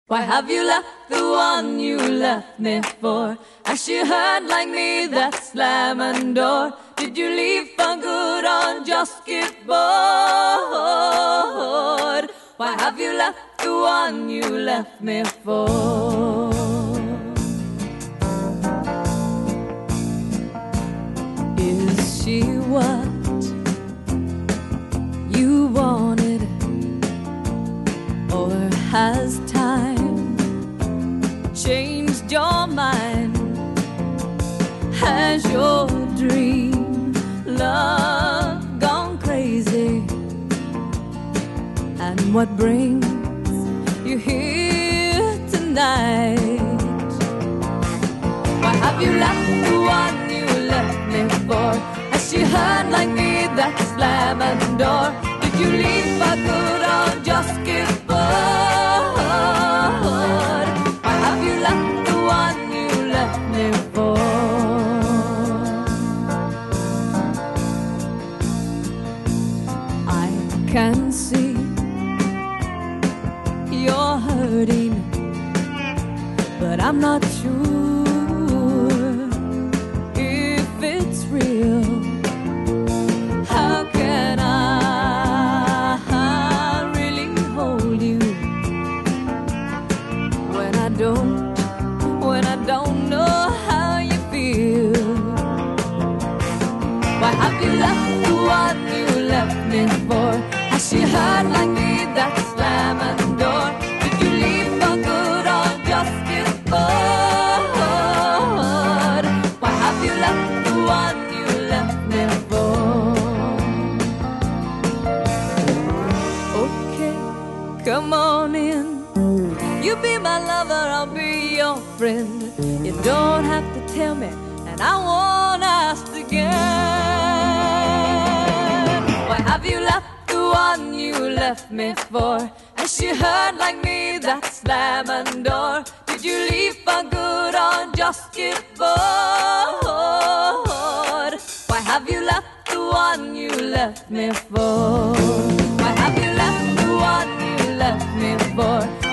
Why have you left the one you left me for? Has she heard like me that slamming door? Did you leave for good or just get bored? Why have you left the one you left me for? Is she what you wanted, or has time changed your mind? Has your dream love gone crazy? And what brings you here tonight? Why have you left the one you left me for? Has she heard like me that slamming door? Did you leave for good or just get bored? Why have you left the one you left me for? I can see you're hurting, but I'm not sure if it's real. How can I really hold you when I don't know how you feel? Why have you left the one you left me for? Has she heard like me that slamming door? Did you leave for good or just get bored? Why have you left the one you left me for? Okay, come on in. You be my lover, I'll be your friend. You don't have to tell me, and I won't ask again. Why have you left the one you left me for? Has she heard like me that slamming door? Did you leave for good or just get bored? Why have you left the one you left me for? Why have you left the one you left me for?